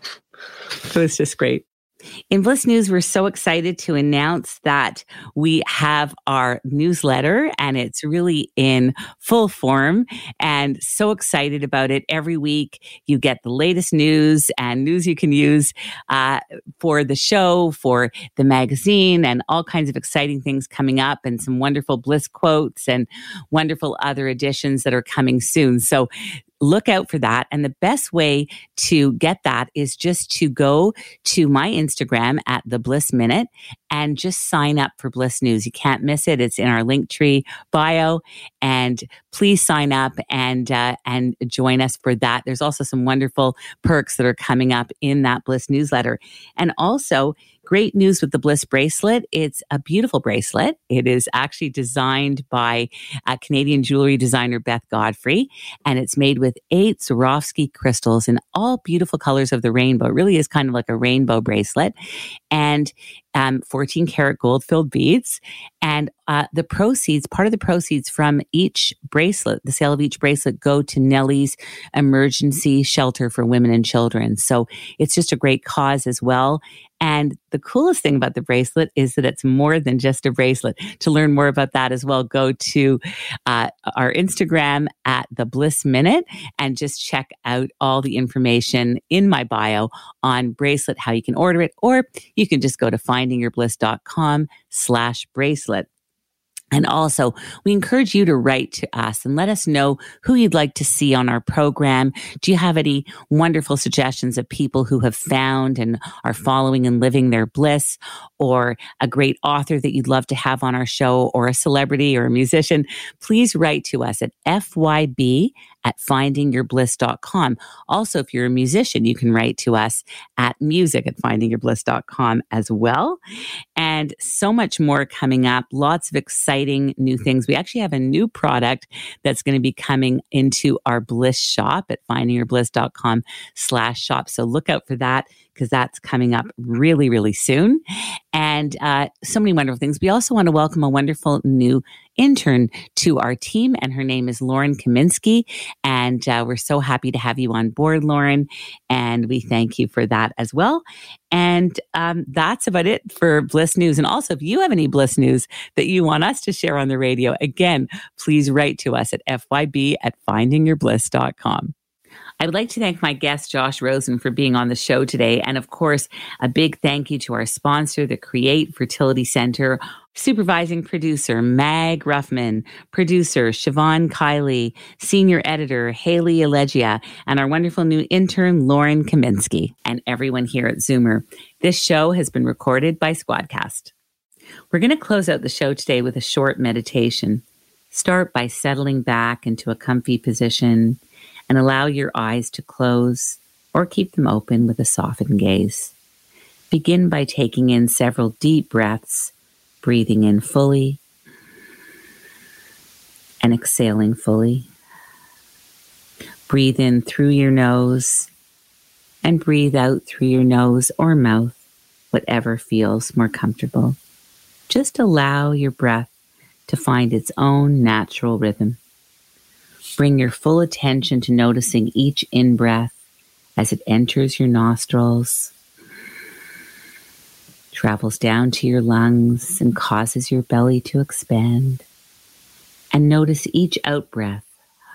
It was just great. In Bliss News, we're so excited to announce that we have our newsletter, and it's really in full form, and so excited about it. Every week you get the latest news and news you can use uh, for the show, for the magazine, and all kinds of exciting things coming up, and some wonderful Bliss quotes and wonderful other additions that are coming soon. So look out for that. And the best way to get that is just to go to my Instagram at the Bliss Minute and just sign up for Bliss News. You can't miss it. It's in our Linktree bio, and please sign up and uh, and join us for that. There's also some wonderful perks that are coming up in that Bliss newsletter. And also, great news with the Bliss bracelet. It's a beautiful bracelet. It is actually designed by a Canadian jewelry designer, Beth Godfrey, and it's made with eight Swarovski crystals in all beautiful colors of the rainbow. It really is kind of like a rainbow bracelet, and um, fourteen karat gold filled beads. And uh, the proceeds, part of the proceeds from each bracelet, the sale of each bracelet, go to Nellie's Emergency Shelter for Women and Children. So it's just a great cause as well. And the coolest thing about the bracelet is that it's more than just a bracelet. To learn more about that as well, go to uh, our Instagram at the Bliss Minute and just check out all the information in my bio on bracelet, how you can order it, or you can just go to findingyourbliss.com slash bracelet. And also, we encourage you to write to us and let us know who you'd like to see on our program. Do you have any wonderful suggestions of people who have found and are following and living their bliss, or a great author that you'd love to have on our show, or a celebrity or a musician? Please write to us at F Y B at finding your bliss dot com. Also, if you're a musician, you can write to us at music at finding your bliss dot com as well. And so much more coming up. Lots of exciting new things. We actually have a new product that's going to be coming into our Bliss shop at finding your bliss dot com slash shop. So look out for that, because that's coming up really, really soon. And uh, so many wonderful things. We also want to welcome a wonderful new intern to our team, and her name is Lauren Kaminsky. And uh, we're so happy to have you on board, Lauren. And we thank you for that as well. And um, that's about it for Bliss News. And also, if you have any Bliss News that you want us to share on the radio, again, please write to us at F Y B at finding your bliss dot com. I would like to thank my guest, Josh Rosen, for being on the show today. And of course, a big thank you to our sponsor, the Create Fertility Center, supervising producer, Mag Ruffman, producer, Siobhan Kiley, senior editor, Haley Allegia, and our wonderful new intern, Lauren Kaminsky, and everyone here at Zoomer. This show has been recorded by Squadcast. We're going to close out the show today with a short meditation. Start by settling back into a comfy position and allow your eyes to close or keep them open with a softened gaze. Begin by taking in several deep breaths, breathing in fully and exhaling fully. Breathe in through your nose and breathe out through your nose or mouth, whatever feels more comfortable. Just allow your breath to find its own natural rhythm. Bring your full attention to noticing each in-breath as it enters your nostrils, travels down to your lungs and causes your belly to expand. And notice each out-breath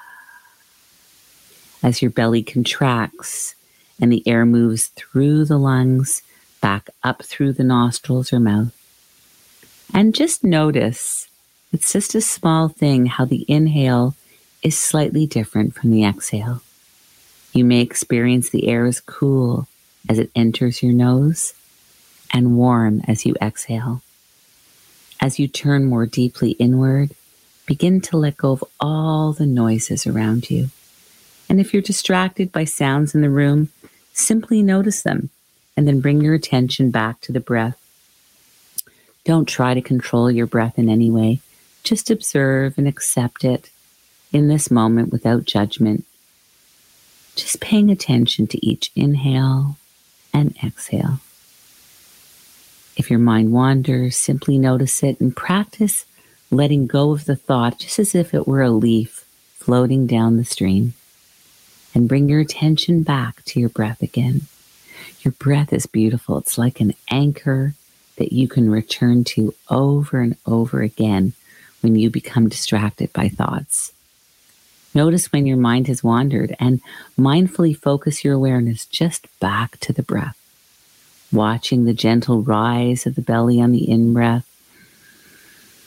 as your belly contracts and the air moves through the lungs, back up through the nostrils or mouth. And just notice, it's just a small thing, how the inhale is slightly different from the exhale. You may experience the air as cool as it enters your nose and warm as you exhale. As you turn more deeply inward, begin to let go of all the noises around you. And if you're distracted by sounds in the room, simply notice them and then bring your attention back to the breath. Don't try to control your breath in any way. Just observe and accept it in this moment without judgment. Just paying attention to each inhale and exhale. If your mind wanders, simply notice it and practice letting go of the thought, just as if it were a leaf floating down the stream. And bring your attention back to your breath again. Your breath is beautiful. It's like an anchor that you can return to over and over again when you become distracted by thoughts. Notice when your mind has wandered and mindfully focus your awareness just back to the breath, watching the gentle rise of the belly on the in-breath,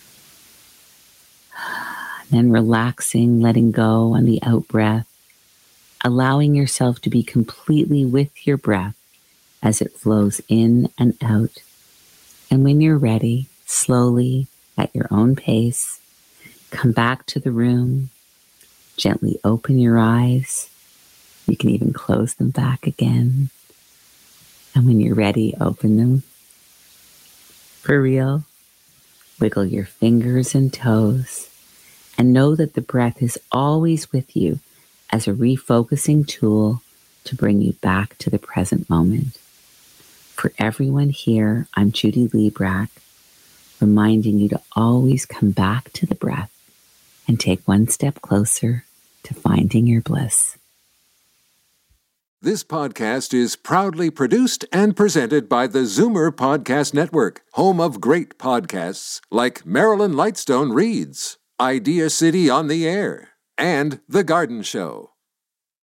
then relaxing, letting go on the out-breath, allowing yourself to be completely with your breath as it flows in and out. And when you're ready, slowly, at your own pace, come back to the room, gently open your eyes. You can even close them back again. And when you're ready, open them. For real, wiggle your fingers and toes, and know that the breath is always with you as a refocusing tool to bring you back to the present moment. For everyone here, I'm Judy Librach, reminding you to always come back to the breath and take one step closer to finding your bliss. This podcast is proudly produced and presented by the Zoomer Podcast Network, home of great podcasts like Marilyn Lightstone Reads, Idea City on the Air, and The Garden Show.